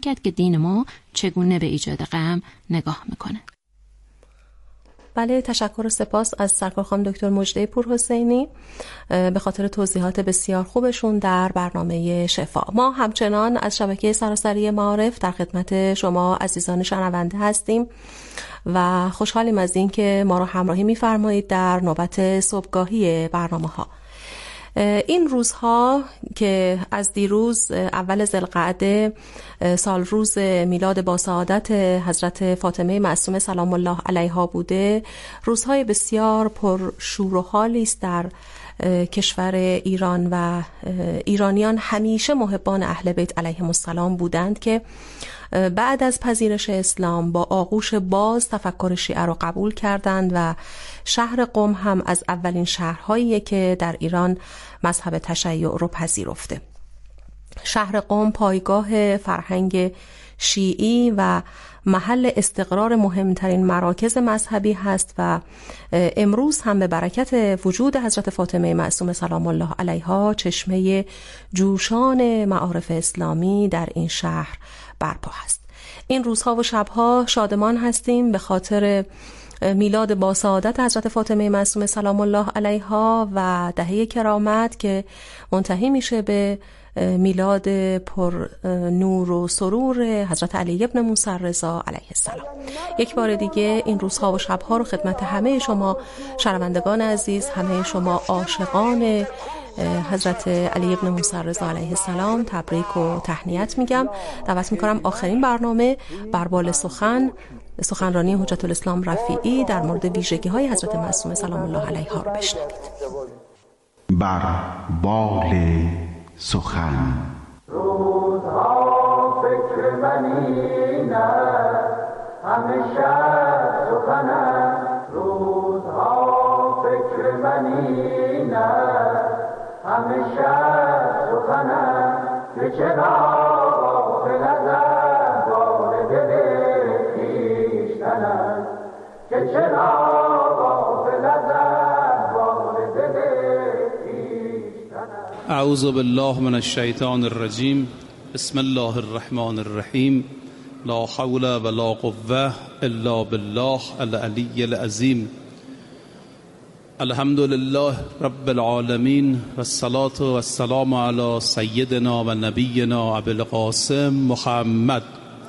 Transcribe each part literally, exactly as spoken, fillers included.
کرد که دین ما چگونه به ایجاد غم نگاه میکنه. بله، تشکر و سپاس از سرکار خانم دکتر مجده پورحسینی به خاطر توضیحات بسیار خوبشون در برنامه شفا. ما همچنان از شبکه سراسری معارف در خدمت شما عزیزان شنونده هستیم و خوشحالیم از این که ما رو همراهی می‌فرمایید در نوبت صبحگاهی برنامه‌ها. این روزها که از دیروز اول ذوالقعده سال روز میلاد با سعادت حضرت فاطمه معصومه سلام الله علیها بوده، روزهای بسیار پر شور و حالی است در کشور ایران و ایرانیان همیشه محبان اهل بیت علیهم السلام بودند که بعد از پذیرش اسلام با آغوش باز تفکر شیعه رو قبول کردند و شهر قم هم از اولین شهرهاییه که در ایران مذهب تشیع رو پذیرفته. شهر قم پایگاه فرهنگ شیعی و محل استقرار مهمترین مراکز مذهبی هست و امروز هم به برکت وجود حضرت فاطمه معصومه سلام الله علیها چشمه جوشان معارف اسلامی در این شهر برپا هست. این روزها و شبها شادمان هستیم به خاطر میلاد با سعادت حضرت فاطمه معصومه سلام الله علیها و دهه کرامت که منتهی میشه به میلاد پر نور و سرور حضرت علی ابن موسی رضا علیه السلام. یک بار دیگه این روزها و شبها رو خدمت همه شما شنوندگان عزیز، همه شما عاشقان حضرت علی ابن موسی رضا علیه السلام تبریک و تهنیت میگم. دعوت میکنم آخرین برنامه بربال سخن سخنرانی حجت الاسلام رفیعی در مورد ویژگی های حضرت معصومه سلام الله علیها رو بشنوید. بربال سخن. روزها فکر منی نه همیشه سخن است، روزها فکر منی نه همیشه سخن است، که چرا غافل از احوال دل خویشتن است، که چرا غافل از احوال دل خویشتن است. اعوذ بالله من الشیطان الرجیم. بسم الله الرحمن الرحیم. لا حول ولا قوة الا بالله العلی العظیم. الحمد لله رب العالمین و الصلاة و السلام علی سیدنا و نبینا ابی القاسم محمد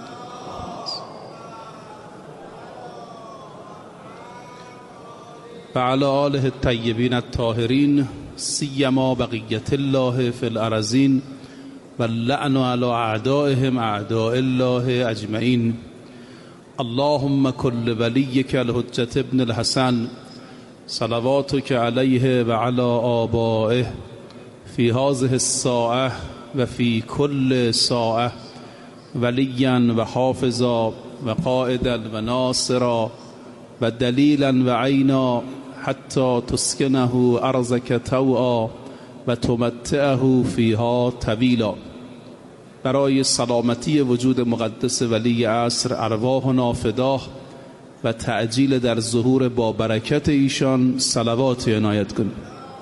و علی آله الطیبین الطاهرین سیما بقیت الله فی الارضین و اللعن علی اعدائهم اعداء الله اجمعین. اللهم کل ولیک الحجة ابن الحسن صلواتک علیه و علی آبائه فی هذه الساعه و فی کل ساعه ولیا و حافظا و قائدا و ناصرا و دلیلا و عینا حتی تسکنه ارضک طوعا و تمتعه فیها طویلا. برای سلامتی وجود مقدس ولی عصر ارواحنا فداه و تعجیل در ظهور با برکت ایشان صلوات عنایت کنید.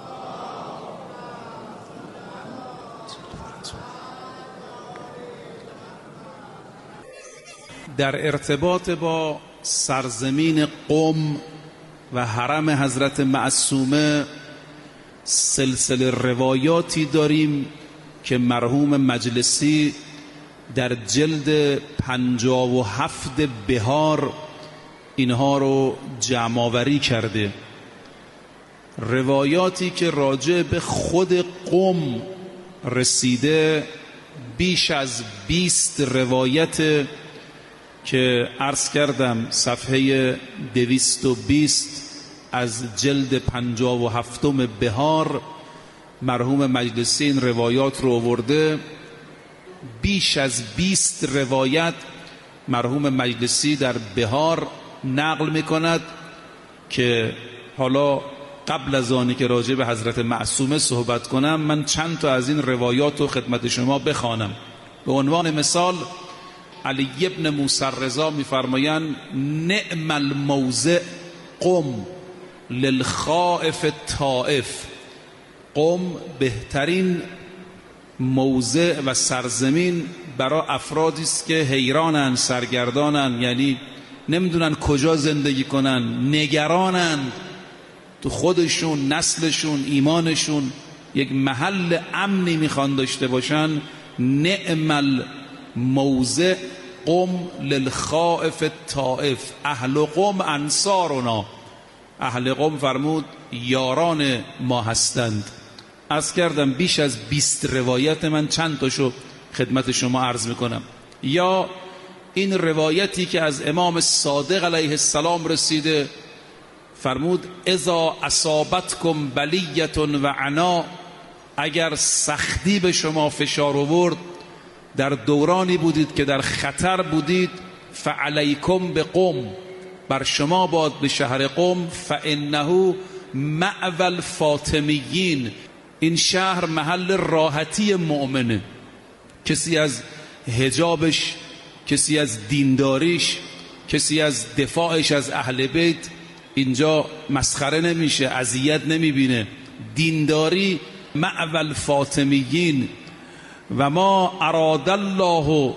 در ارتباط با سرزمین قم و حرم حضرت معصومه سلسله روایاتی داریم که مرحوم مجلسی در جلد پنجاه و هفت بهار اینها رو جمع آوری کرده. روایاتی که راجع به خود قم رسیده بیش از بیست روایت که عرض کردم صفحه دویست و بیست از جلد پنجاه و هفتم بهار مرحوم مجلسی این روایات رو آورده. بیش از بیست روایت مرحوم مجلسی در بهار نقل میکند که حالا قبل از آنی که راجع به حضرت معصومه صحبت کنم من چند تا از این روایات رو خدمت شما بخوانم. به عنوان مثال علی ابن موسی رضا میفرمایند نعم الموضع قم للخائف الطائف. قم بهترین موضع و سرزمین برای افرادی است که حیرانن، سرگردانن، یعنی نمیدونن کجا زندگی کنن، نگرانن تو خودشون، نسلشون، ایمانشون، یک محل امنی میخوان داشته باشن. نعم الموضع قم للخائف الطائف. اهل قم انصارنا. اهل قم فرمود یاران ما هستند. عرض کردم بیش از بیست روایت، من چند تاشو خدمت شما عرض میکنم. یا این روایتی که از امام صادق علیه السلام رسیده، فرمود اذا اصابتکم بلیت و عنا، اگر سختی به شما فشار آورد، در دورانی بودید که در خطر بودید، فعلیکم بقم، بر شما باد به شهر قم، فانه مأوى الفاطمیین، این شهر محل راحتی مؤمنه. کسی از حجابش، کسی از دینداریش، کسی از دفاعش از اهل بیت اینجا مسخره نمیشه، اذیت نمیبینه. دینداری مأوى الفاطمیین. و ما اراد الله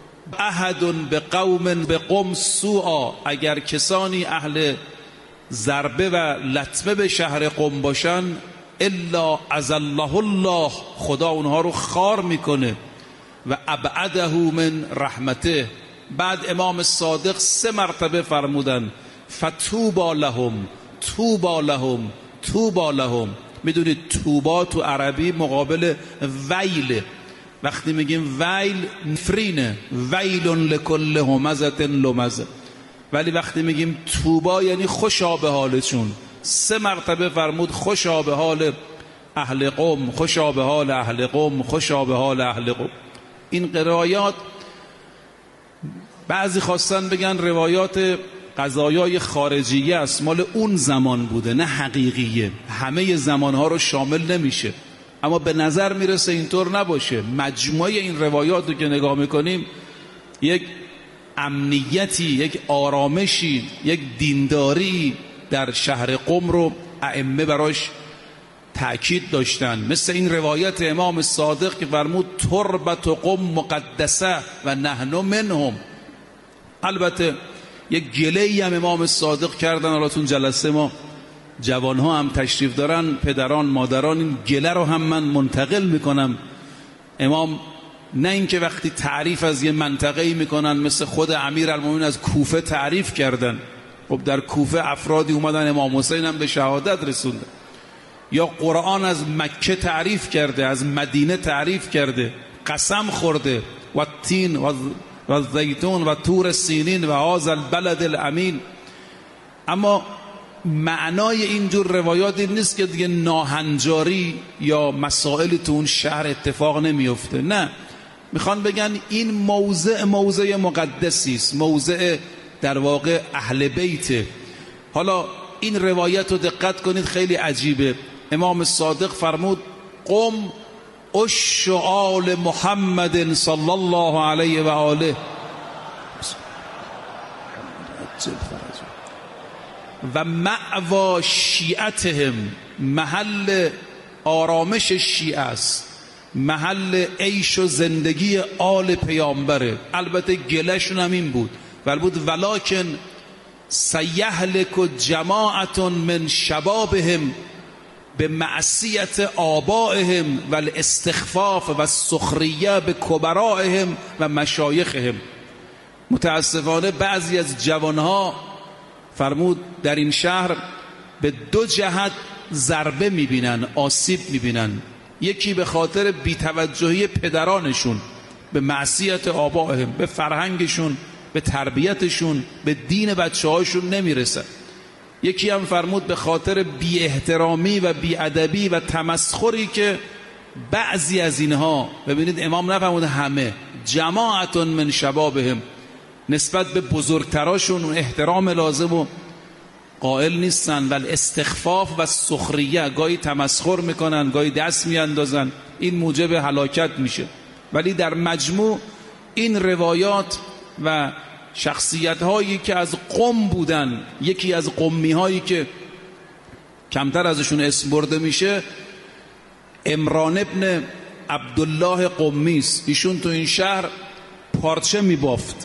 احد بقوم بقم سوءا، اگر کسانی اهل ضربه و لطمه به شهر قم باشن، الا اذله الله، خدا اونها رو خار میکنه، و ابعده من رحمته. بعد امام صادق سه مرتبه فرمودن فتوبا لهم، توبا لهم، توبا لهم. میدونید توبا تو عربی مقابل ویل. وقتی میگیم ویل نفرینه، ویل لکل همزه لمزه، ولی وقتی میگیم توبا یعنی خوشا به حالشون. سه مرتبه فرمود خوشا به حال اهل قم، خوشا به حال اهل قم، خوشا به حال اهل قم. این قرایات بعضی خواستن بگن روایات قضایای خارجیه است، مال اون زمان بوده، نه حقیقیه، همه زمانها رو شامل نمیشه. اما به نظر میرسه اینطور نباشه. مجموعه این روایات رو که نگاه میکنیم، یک امنیتی، یک آرامشی، یک دینداری در شهر قم رو ائمه براش تأکید داشتن. مثل این روایت امام صادق که فرمود تربت قم مقدسه و نحن منهم. البته یک گله‌ای هم امام صادق کردن، الاتون جلسه ما جوانها هم تشریف دارن، پدران مادران، این گله رو هم من منتقل میکنم. امام نه اینکه وقتی تعریف از یه منطقه‌ای میکنن، مثل خود امیرالمومنین از کوفه تعریف کردن، خب در کوفه افرادی اومدن امام حسین هم به شهادت رسوندن. یا قرآن از مکه تعریف کرده، از مدینه تعریف کرده، قسم خورده و تین و زیتون و تور سینین و هذا البلد الامین. اما معنای اینجور روایات این نیست که دیگه ناهنجاری یا مسائلی تو اون شهر اتفاق نمیفته. نه، میخوان بگن این موضع موضع مقدسی است، موضع در واقع اهل بیته. حالا این روایت رو دقت کنید، خیلی عجیبه. امام صادق فرمود قم اش آل محمد صلی الله علیه و آله و مأوا شیعتهم، محل آرامش شیعه است، محل عیش و زندگی آل پیامبره. البته گلهشون هم این بود، ولی بود ولکن سیهلک جماعت من شبابهم به معصیت آبائهم و الاستخفاف و السخریه به کبرائهم و مشایخهم. متاسفانه بعضی از جوانها فرمود در این شهر به دو جهت ضربه میبینن، آسیب میبینن. یکی به خاطر بی‌توجهی پدرانشون به معصیت آبائهم، به فرهنگشون، به تربیتشون، به دین بچه هاشون نمیرسن. یکی هم فرمود به خاطر بی احترامی و بی ادبی و تمسخری که بعضی از اینها، ببینید امام نفرمود همه، جماعت من شبابهم، نسبت به بزرگتراشون اون احترام لازم و قائل نیستن، ولی استخفاف و سخریه، گاهی تمسخر میکنن، گاهی دست میاندازن، این موجب هلاکت میشه. ولی در مجموع این روایات و شخصیت هایی که از قم بودن، یکی از قمی هایی که کمتر ازشون اسم برده میشه، عمران ابن عبدالله قمی است. ایشون تو این شهر پارچه میبافت،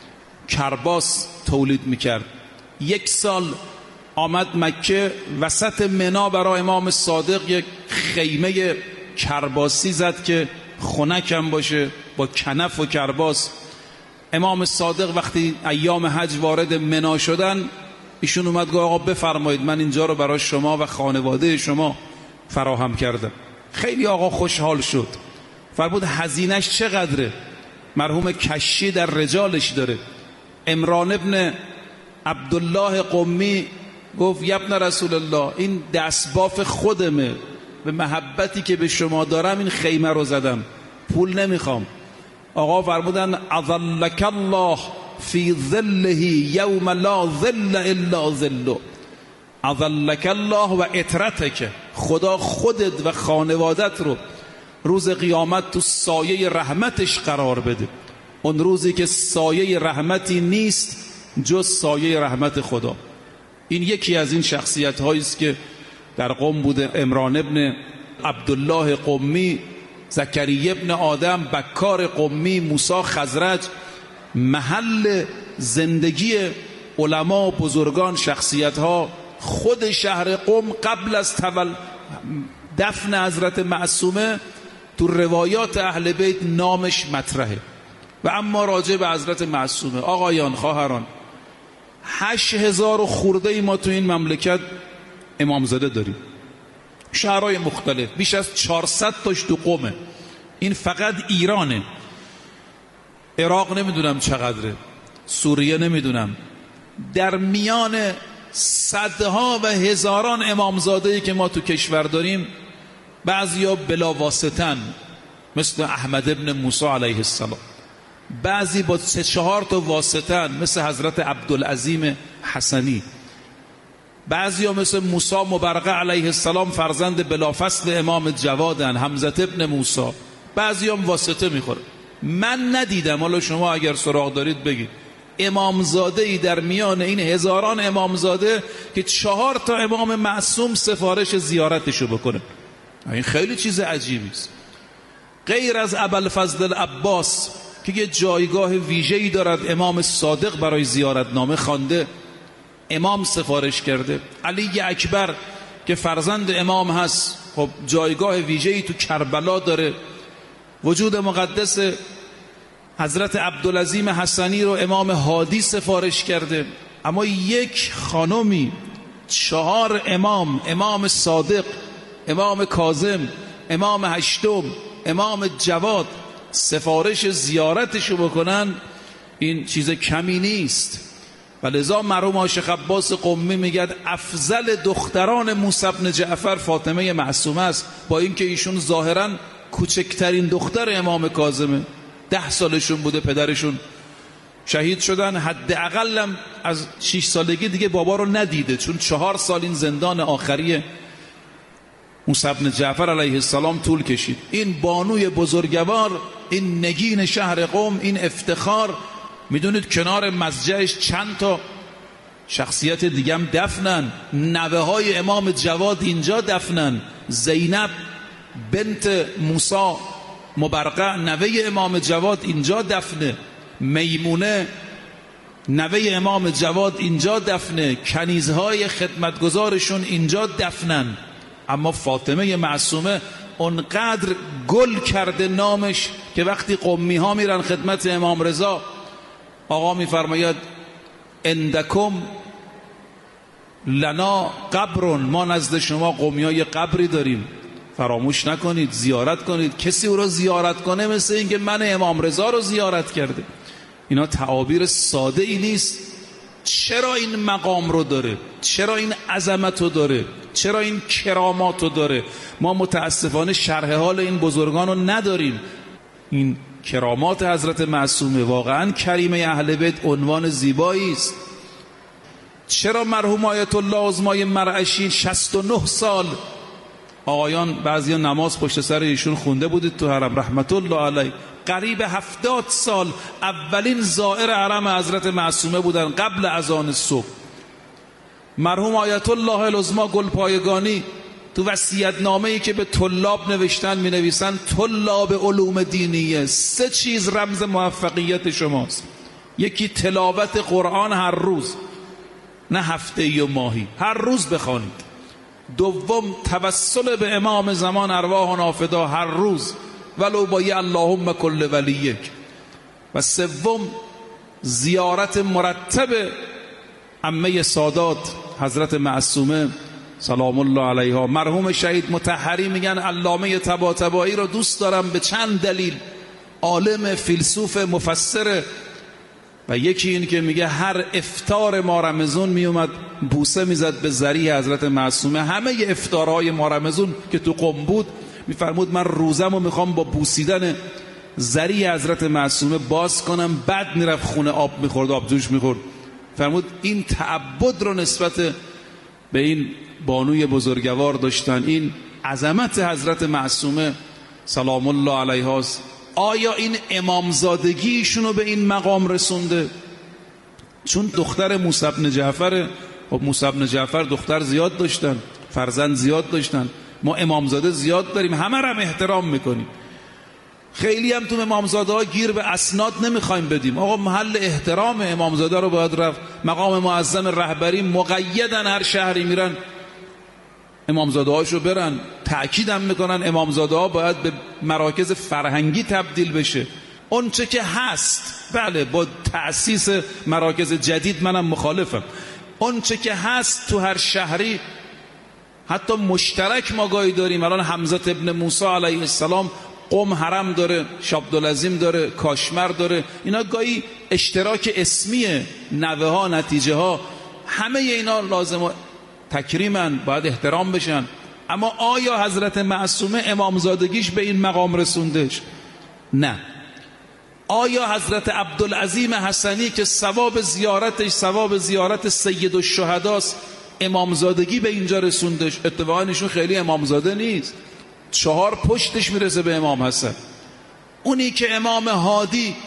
کرباس تولید میکرد. یک سال آمد مکه، وسط منا برای امام صادق یک خیمه کرباسی زد که خنکم باشه با کنف و کرباس. امام صادق وقتی ایام حج وارد منا شدن، ایشون اومد گفت آقا بفرمایید من اینجا رو برای شما و خانواده شما فراهم کردم. خیلی آقا خوشحال شد، فرمود هزینه‌اش چقدره؟ مرحوم کشی در رجالش داره. عمران ابن عبدالله قمی گفت یا ابن رسول الله، این دستباف خودمه، به محبتی که به شما دارم این خیمه رو زدم، پول نمیخوام. آقا فرمودن اظلک الله فی ظله یوم لا ظل الا ظله، اظلک الله و اطرتک، خدا خودت و خانوادت رو روز قیامت تو سایه رحمتش قرار بده. اون روزی که سایه رحمتی نیست جز سایه رحمت خدا. این یکی از این شخصیت هایی است که در قم بوده. عمران ابن عبدالله قمی، زکریه ابن آدم، بکار قمی، موسی خزرج، محل زندگی علما و بزرگان، شخصیت ها. خود شهر قم قبل از تول دفن حضرت معصومه تو روایات اهل بیت نامش مطرحه. و اما راجع به حضرت معصومه، آقایان خواهران، هشت هزار خورده ای ما تو این مملکت امامزاده داریم، شهرهای مختلف، بیش از چهارصد تاش تو قمه. این فقط ایرانه. عراق نمیدونم چقدره، سوریه نمیدونم. در میان صدها و هزاران امامزاده‌ای که ما تو کشور داریم، بعضیا بلا واسطن مثل احمد ابن موسی علیه السلام، بعضی با سه چهار تا واسطن مثل حضرت عبدالعظیم حسنی، بعضی ها مثل موسی مبرقه علیه السلام فرزند بلافصل امام جوادن، حمزه ابن موسی. بعضی هم واسطه میخوره. من ندیدم، حالا شما اگر سراغ دارید بگید، امامزاده ای در میان این هزاران امامزاده که چهار تا امام معصوم سفارش زیارتشو بکنه. این خیلی چیز عجیبی است. غیر از ابوالفضل العباس که یه جایگاه ویژه‌ای دارد، امام صادق برای زیارتنامه خوانده، امام سفارش کرده. علی اکبر که فرزند امام هست، خب جایگاه ویژه‌ای تو کربلا داره. وجود مقدس حضرت عبدالعظیم حسنی رو امام هادی سفارش کرده. اما یک خانمی چهار امام، امام صادق، امام کاظم، امام هشتم، امام جواد سفارش زیارتشو بکنن، این چیز کمی نیست. و لذا مرحوم عاشق عباس قمی میگد افضل دختران موسی بن جعفر فاطمه معصومه است، با اینکه ایشون ظاهرا کوچکترین دختر امام کاظمه. ده سالشون بوده پدرشون شهید شدن. حداقلم از شش سالگی دیگه بابا رو ندیده، چون چهار سال این زندان آخری موسی بن جعفر علیه السلام طول کشید. این بانوی بزرگوار، این نگین شهر قم، این افتخار. میدونید کنار مضجعش چند تا شخصیت دیگه هم دفنن. نوه های امام جواد اینجا دفنن. زینب بنت موسی مبرقه نوه امام جواد اینجا دفنه. میمونه نوه امام جواد اینجا دفنه. کنیزهای خدمتگزارشون اینجا دفنن. اما فاطمه معصومه اونقدر گل کرده نامش که وقتی قمی ها میرن خدمت امام رضا، آقا میفرماید اندکم لنا قبرون، ما نزد شما قمی ها یه قبری داریم، فراموش نکنید زیارت کنید. کسی او رو زیارت کنه مثل این که من امام رضا رو زیارت کرده. اینا تعابیر ساده ای نیست. چرا این مقام رو داره؟ چرا این عظمت رو داره؟ چرا این کرامات رو داره؟ ما متاسفانه شرح حال این بزرگان رو نداریم. این کرامات حضرت معصومه واقعا کریمه اهل بیت عنوان زیبایی است. چرا مرحوم آیت الله عظمای مرعشی شصت و نه سال، آقایان بعضیا نماز پشت سر ایشون خونده بودید تو حرم رحمت الله علیه، قریب هفتاد سال اولین زائر حرم حضرت معصومه بودن قبل اذان صبح. مرحوم آیت الله العظما گلپایگانی تو وصیت‌نامه‌ای که به طلاب نوشتن می نویسن طلاب علوم دینیه سه چیز رمز موفقیت شماست. یکی تلاوت قرآن هر روز، نه هفته‌ای و ماهی، هر روز بخوانید. دوم توسل به امام زمان ارواحنا فدا هر روز ولو با یه اللهم کل ولیک. و سوم زیارت مرتب عمه سادات حضرت معصومه سلام الله علیها. مرحوم شهید مطهری میگن علامه طباطبایی رو دوست دارم به چند دلیل. عالم، فیلسوف، مفسر. و یکی این که میگه هر افطار ما رمضان میومد بوسه میزد به ذریح حضرت معصومه. همه افطارهای ما رمضان که تو قم بود میفرمود من روزمو میخوام با بوسیدن ذریح حضرت معصومه باز کنم. بعد میرفت خونه آب میخورد، آب جوش میخورد. فرمود این تعبد رو نسبت به این بانوی بزرگوار داشتن. این عظمت حضرت معصومه سلام الله علیها. آیا این امامزادگیشونو به این مقام رسونده؟ چون دختر موسی بن جعفر، خب موسی بن جعفر دختر زیاد داشتن، فرزند زیاد داشتن، ما امامزاده زیاد داریم، همه رو هم احترام میکنیم. خیلی هم تو امامزاده ها گیر به اسناد نمیخوایم بدیم. آقا محل احترام امامزاده رو باید رفت. مقام معظم رهبری مقیدن، هر شهری میرن امامزاده هاشو برن. تأکیدم میکنن امامزاده ها باید به مراکز فرهنگی تبدیل بشه. اون چه که هست، بله با تأسیس مراکز جدید منم مخالفم. اون چه که هست تو هر شهری، حتی مشترک ما گاهی داریم. الان حمزه ابن موسی علیه السلام قم حرم داره، شابدالعظیم داره، کاشمر داره. اینا گاهی اشتراک اسمیه، نوه ها، نتیجه ها، همه اینا لازم تکریمن، باید احترام بشن. اما آیا حضرت معصومه امامزادگیش به این مقام رسوندش؟ نه. آیا حضرت عبدالعظیم حسنی که ثواب زیارتش ثواب زیارت سید الشهداست، امامزادگی به اینجا رسوندش؟ اتفاقا ایشون خیلی امامزاده نیست، چهار پشتش میرسه به امام حسن. اونی که امام هادی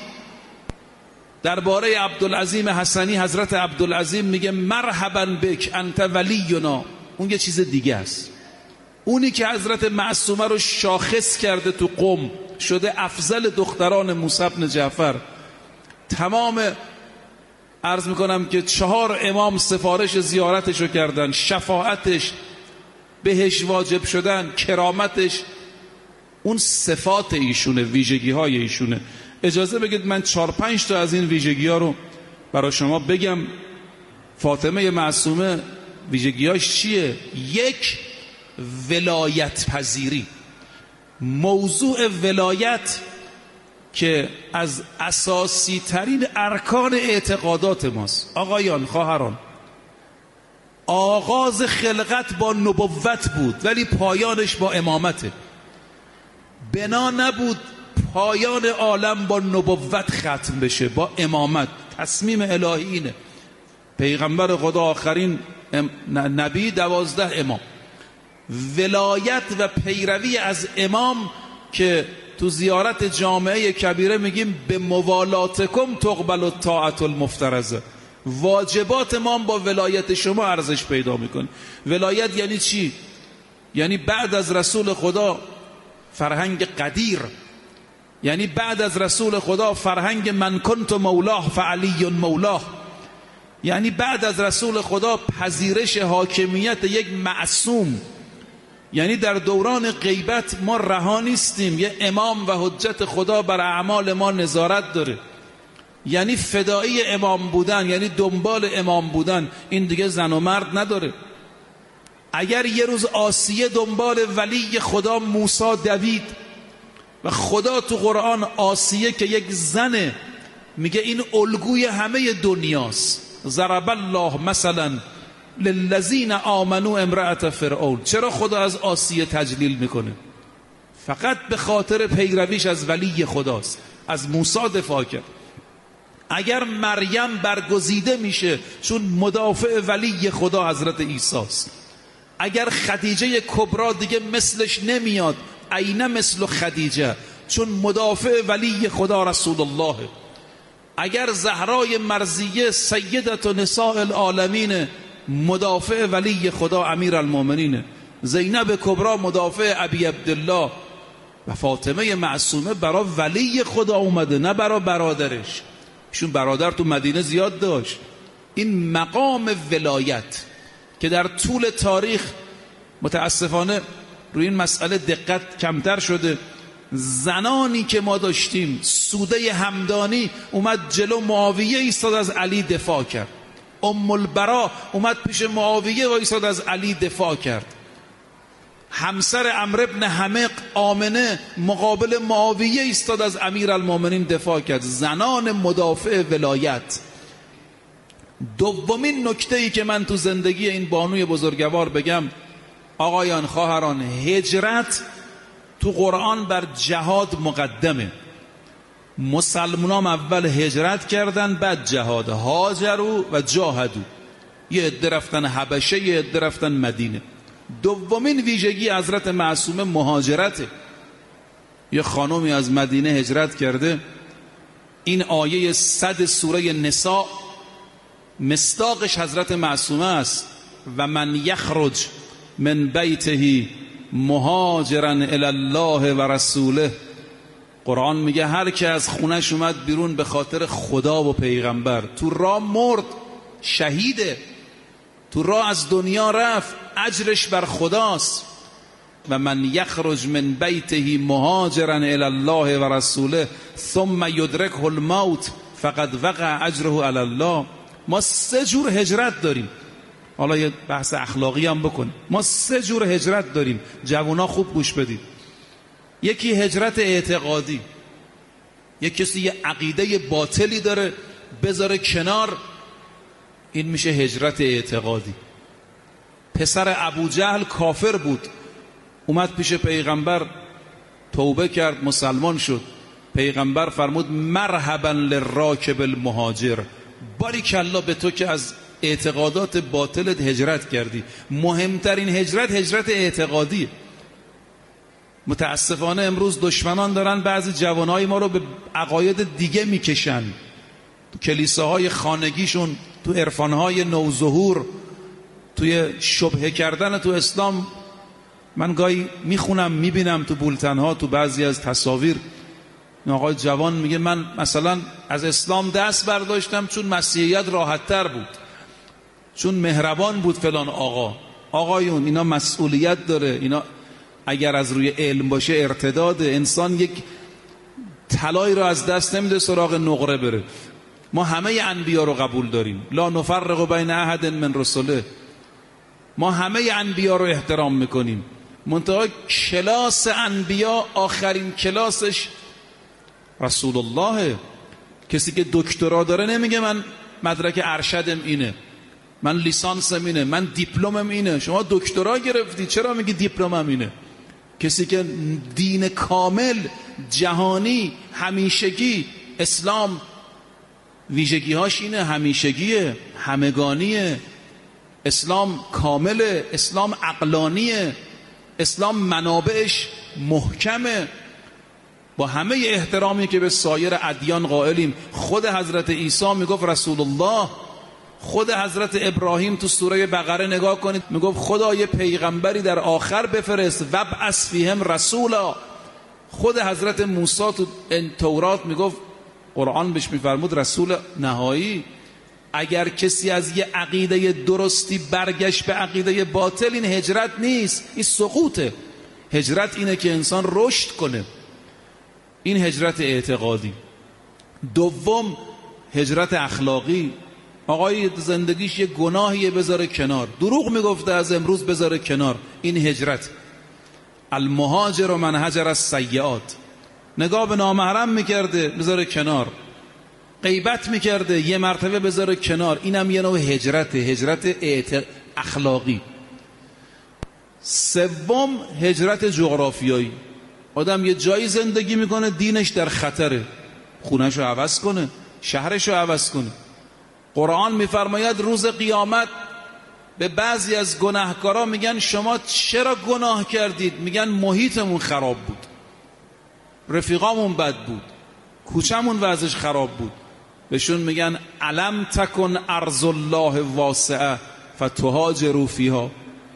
درباره عبدالعظیم حسنی حضرت عبدالعظیم میگه مرحبا بک انت ولینا، اون یه چیز دیگه است. اونی که حضرت معصومه رو شاخص کرده تو قم، شده افضل دختران موسی بن جعفر. تمام عرض میکنم که چهار امام سفارش زیارتش رو کردن، شفاعتش، بهش واجب شدن، کرامتش، اون صفات ایشونه، ویژگی های ایشونه. اجازه بگید من چهار پنج تا از این ویژگی ها رو برای شما بگم. فاطمه معصومه ویژگیاش چیه؟ یک، ولایت پذیری. موضوع ولایت که از اساسی ترین ارکان اعتقادات ماست. آقایان، خواهران، آغاز خلقت با نبوت بود ولی پایانش با امامته. بنا نبود پایان عالم با نبوت ختم بشه، با امامت. تصمیم الهی اینه. پیغمبر خدا آخرین نبی، دوازده امام. ولایت و پیروی از امام که تو زیارت جامعه کبیره میگیم به موالاتکم تقبل الطاعت المفترضه. واجبات ما با ولایت شما ارزش پیدا میکنه. ولایت یعنی چی؟ یعنی بعد از رسول خدا فرهنگ قدیر، یعنی بعد از رسول خدا فرهنگ من کنت مولاه فعلی مولاه، یعنی بعد از رسول خدا پذیرش حاکمیت یک معصوم. یعنی در دوران غیبت ما رها نیستیم، یه امام و حجت خدا بر اعمال ما نظارت داره. یعنی فدایی امام بودن، یعنی دنبال امام بودن. این دیگه زن و مرد نداره. اگر یه روز آسیه دنبال ولی خدا موسی دوید و خدا تو قرآن آسیه که یک زنه میگه این الگوی همه دنیاست. ضرب الله مثلا للذین آمنوا امرأة فرعون. چرا خدا از آسیه تجلیل میکنه؟ فقط به خاطر پیرویش از ولی خداست. از موسی دفاع کرد. اگر مریم برگزیده میشه چون مدافع ولی خدا حضرت عیسی است. اگر خدیجه کبرا دیگه مثلش نمیاد، عین مثل خدیجه، چون مدافع ولی خدا رسول الله. اگر زهرای مرضیه سیدت و نساء العالمین، مدافع ولی خدا امیر المؤمنینه. زینب کبرا مدافع ابی عبدالله و فاطمه معصومه برای ولی خدا اومده، نه برای برادرش. ایشون برادر تو مدینه زیاد داشت. این مقام ولایت که در طول تاریخ متاسفانه روی این مسئله دقت کمتر شده. زنانی که ما داشتیم، سوده همدانی اومد جلو معاویه ایستاد از علی دفاع کرد. ام البرا اومد پیش معاویه و ایستاد از علی دفاع کرد. همسر عمرو بن حمق آمنه مقابل معاویه ایستاد از امیرالمومنین دفاع کرد. زنان مدافع ولایت. دومین نکته‌ای که من تو زندگی این بانوی بزرگوار بگم، آقایان خواهران، هجرت تو قرآن بر جهاد مقدمه. مسلمانان اول هجرت کردن بعد جهاد، هاجروا و جاهدوا. یه عده رفتن حبشه، یه عده رفتن مدینه. دومین ویژگی حضرت معصومه مهاجرته. یه خانومی از مدینه هجرت کرده. این آیه صد سوره نساء مصداقش حضرت معصومه است. و من یخرج من بیته مهاجرا الی الله و رسوله. قرآن میگه هر که از خونش اومد بیرون به خاطر خدا و پیغمبر، تو راه مرد، شهیده، تو راه از دنیا رفت، اجرش بر خداست. و من یخرج من بیته مهاجرا الی الله و رسوله ثم یدرکه الموت فقد وقع اجره علی الله. ما سه جور هجرت داریم. حالا یه بحث اخلاقی هم بکن. ما سه جور هجرت داریم. جوونا خوب گوش بدید. یکی هجرت اعتقادی، یک کسی یه عقیده باطلی داره بذاره کنار، این میشه هجرت اعتقادی. پسر ابو جهل کافر بود، اومد پیش پیغمبر توبه کرد، مسلمان شد. پیغمبر فرمود مرحبا للراکب المهاجر، باریکالله به تو که از اعتقادات باطلت هجرت کردی. مهمترین هجرت هجرت اعتقادی. متاسفانه امروز دشمنان دارن بعضی جوانای ما رو به عقاید دیگه میکشن. تو کلیساهای خانگیشون، تو عرفانهای نوظهور، توی شبهه کردن تو اسلام. من گاهی میخونم میبینم تو بولتنها، تو بعضی از تصاویر، آقای جوان میگه من مثلا از اسلام دست برداشتم چون مسیحیت راحت تر بود، چون مهربان بود فلان. آقا آقایون اینا مسئولیت داره. اینا اگر از روی علم باشه ارتداد. انسان یک طلایی رو از دست نمیده سراغ نقره بره. ما همه انبیا رو قبول داریم. لا نفرق بین احد من رسله. ما همه انبیا رو احترام میکنیم. منتها کلاس انبیا آخرین کلاسش رسول الله. کسی که دکترا داره نمیگه من مدرک ارشدم اینه، من لیسانسم اینه، من دیپلمم اینه. شما دکترا گرفتی چرا میگی دیپلمم اینه؟ کسی که دین کامل، جهانی، همیشگی، اسلام ویژگی‌هاش اینه، همیشگیه، همگانیه، اسلام کامله، اسلام عقلانیه، اسلام منابعش محکمه. با همه احترامی که به سایر ادیان قائلیم. خود حضرت عیسی میگفت رسول الله. خود حضرت ابراهیم تو سوره بقره نگاه کنید میگفت خدا یه پیغمبری در آخر بفرست وابعث فیهم رسولا. خود حضرت موسی تو تورات میگفت، قرآن بهش میفرمود رسول نهایی. اگر کسی از یه عقیده درستی برگشت به عقیده باطل، این هجرت نیست، این سقوطه. هجرت اینه که انسان رشد کنه. این هجرت اعتقادی. دوم هجرت اخلاقی. آقای زندگیش یه گناهیه بذاره کنار، دروغ میگفته از امروز بذاره کنار، این هجرت. المهاجر و من هجر السیئات. نگاه به نامحرم میکرده بذاره کنار، غیبت میکرده یه مرتبه بذاره کنار، اینم یه نوع هجرت، هجرت اعت... اخلاقی. سوم هجرت جغرافیایی. آدم یه جایی زندگی میکنه دینش در خطره، خونهشو عوض کنه، شهرشو عوض کنه. قرآن میفرماید روز قیامت به بعضی از گناهکارا میگن شما چرا گناه کردید؟ میگن محیطمون خراب بود، رفیقامون بد بود، کوچمون وضعش خراب بود. بهشون میگن الم تکن ارض الله واسعه فتهاجروا فیها.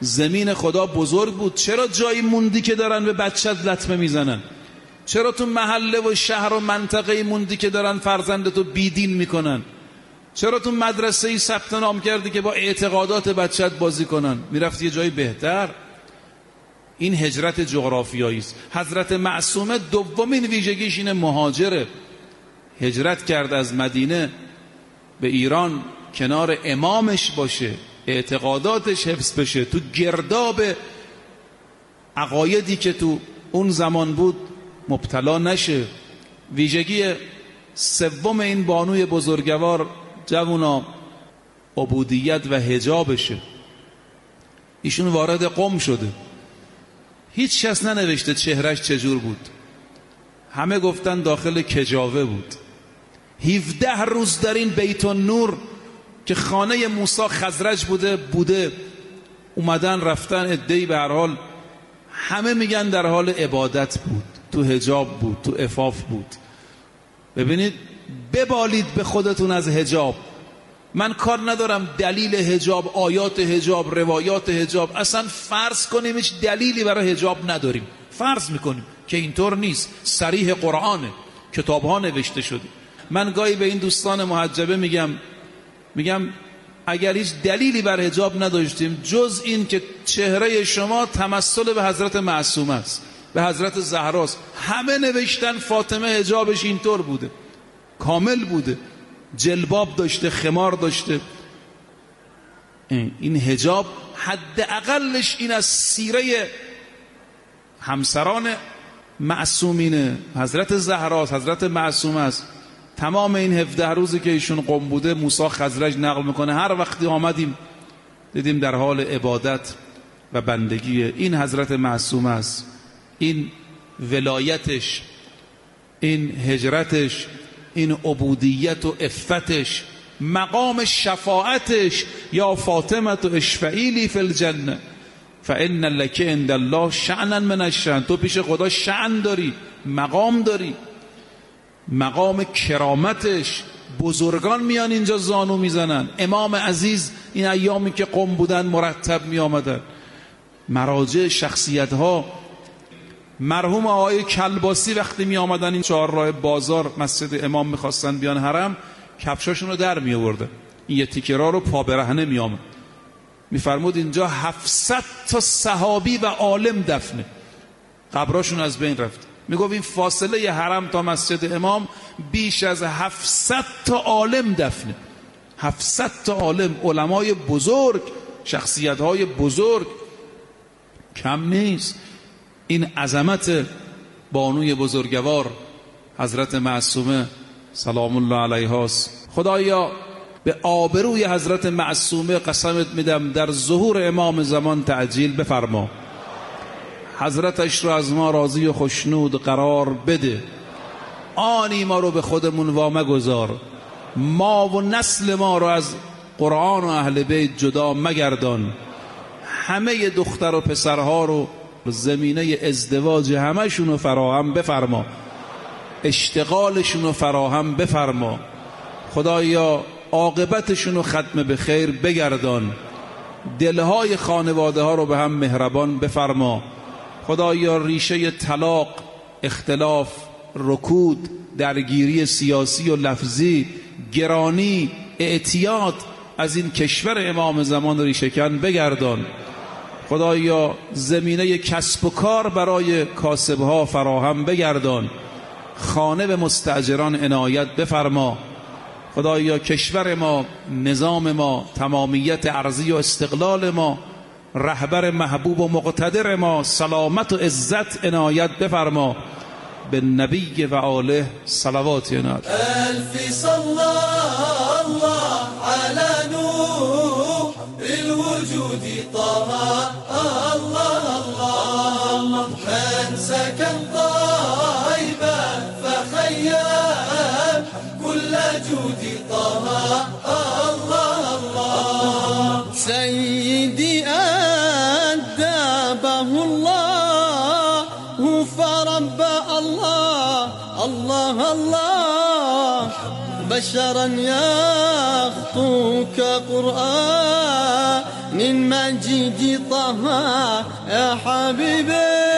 زمین خدا بزرگ بود، چرا جایی موندی که دارن به بچت لطمه میزنن؟ چرا تو محله و شهر و منطقه موندی که دارن فرزندتو بیدین میکنن؟ چرا تو مدرسه ای ثبت نام کردی که با اعتقادات بچت بازی کنن؟ میرفتی یه جایی بهتر. این هجرت جغرافیایی است. حضرت معصومه دومین ویژگیش اینه، مهاجره. هجرت کرد از مدینه به ایران، کنار امامش باشه، اعتقاداتش حفظ بشه، تو گرداب عقایدی که تو اون زمان بود مبتلا نشه. ویژگی سوم این بانوی بزرگوار جوونا عبودیت و حجابشه. ایشون وارد قم شده، هیچ کس ننوشته چهرش چجور بود، همه گفتن داخل کجاوه بود. هفده روز در این بیت النور که خانه موسی خزرج بوده بوده اومدن رفتن، عده‌ای به هر حال همه میگن در حال عبادت بود، تو حجاب بود، تو عفاف بود. ببینید، ببالید به خودتون از حجاب. من کار ندارم دلیل حجاب، آیات حجاب، روایات حجاب، اصلا فرض کنیم هیچ دلیلی برای حجاب نداریم، فرض میکنیم که اینطور نیست، صریح قرآنه، کتاب ها نوشته شده. من گاهی به این دوستان محجبه میگم میگم اگر هیچ دلیلی بر حجاب نداشتیم جز این که چهره شما تمثل به حضرت معصومه است، به حضرت زهراست، همه نوشتن فاطمه حجابش اینطور بوده، کامل بوده، جلباب داشته، خمار داشته. این حجاب حداقلش این از سیره همسران معصومینه، حضرت زهراست، حضرت معصومه است. تمام این هفده روزی که ایشون قم بوده موسی خزرج نقل میکنه، هر وقتی آمدیم دیدیم در حال عبادت و بندگی. این حضرت معصومه است، این ولایتش، این هجرتش، این عبودیت و عفتش، مقام شفاعتش، یا فاطمه تو اشفعیلی فی الجنه فان لک عند الله شأنا من الشأن. تو پیش خدا شأن داری، مقام داری، مقام کرامتش. بزرگان میان اینجا زانو میزنن. امام عزیز این ایامی که قم بودن مرتب می آمدن. مراجع، شخصیت ها، مرحوم آقای کلباسی وقتی می آمدن این چهار راه بازار مسجد امام میخواستن بیان حرم، کفشاشون رو در می آوردن، این یه تیکرا رو پا برهنه می آمد. می فرمود اینجا هفتصد تا صحابی و عالم دفنه، قبراشون از بین رفت. می گفت این فاصله ی حرم تا مسجد امام بیش از هفتصد تا عالم دفنه، هفتصد تا عالم، علمای بزرگ، شخصیت های بزرگ، کم نیست. این عظمت بانوی بزرگوار حضرت معصومه سلام الله علیها است. خدایا به آبروی حضرت معصومه قسمت میدم در ظهور امام زمان تعجیل بفرما، حضرتش رو از ما راضی و خوشنود قرار بده، آنی ما رو به خودمون وامه گذار، ما و نسل ما رو از قرآن و اهل بیت جدا مگردان، همه دختر و پسرها رو زمینه ازدواج همشون رو فراهم بفرما، اشتغالشون رو فراهم بفرما. خدایا عاقبتشون رو ختم به خیر بگردان، دلهای خانواده ها رو به هم مهربان بفرما. خدایا ریشه طلاق، اختلاف، رکود، درگیری سیاسی و لفظی، گرانی، اعتیاد از این کشور امام زمان ریشه کن بگردان. خدایا زمینه کسب و کار برای کاسبها فراهم بگردان، خانه به مستاجران عنایت بفرما. خدایا کشور ما، نظام ما، تمامیت ارضی و استقلال ما، رهبر محبوب و مقتدر ما، سلامت و عزت عنایت بفرما. به نبی و آله صلوات عنایت. الف صلی الله علی نور الوجود طه الله الله من سكن طيبا فخيم كل جود طه الله الله سيدي أدبه الله فربى الله الله الله بشرا يخطو كقرآن من مجيد طه يا حبيبي